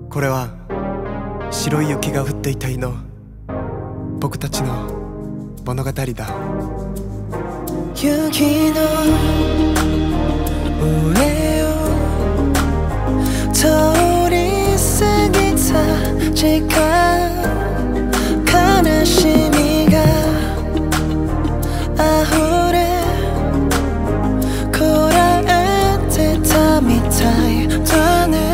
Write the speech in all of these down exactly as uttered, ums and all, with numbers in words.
これは白い雪が降っていた日の僕たちの物語だ。 雪の上を通り過ぎた時間、悲しみが溢れこらえてたみたいだね。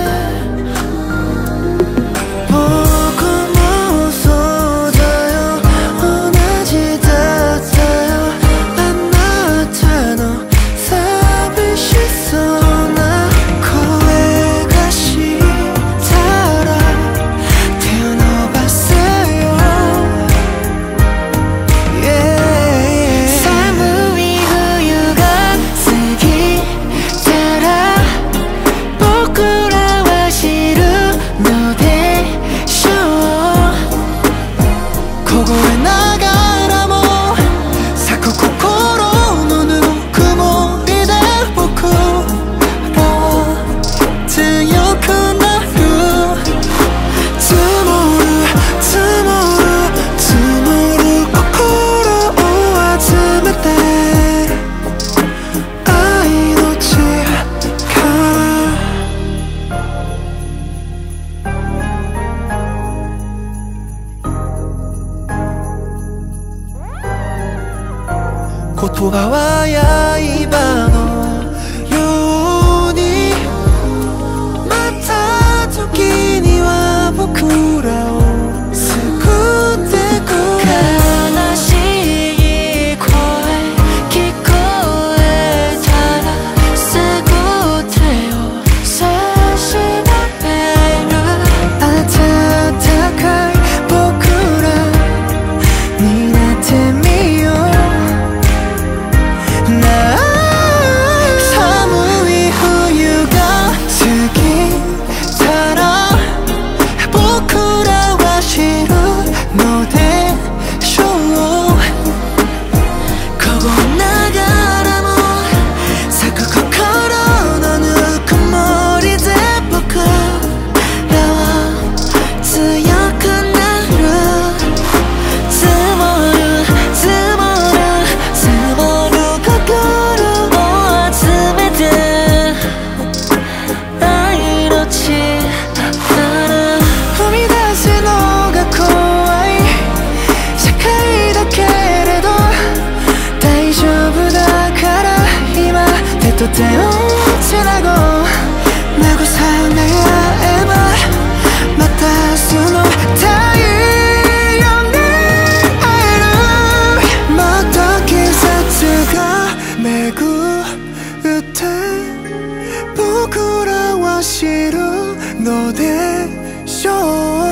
言葉は刃のように、また時には僕らを救ってくれ。悲しい声聞こえたら救ってよ差し伸べる。温かい僕らになってみよう。手をつなごう、慰め合えばまたその太陽に会える。また季節が巡って僕らは知るのでしょう。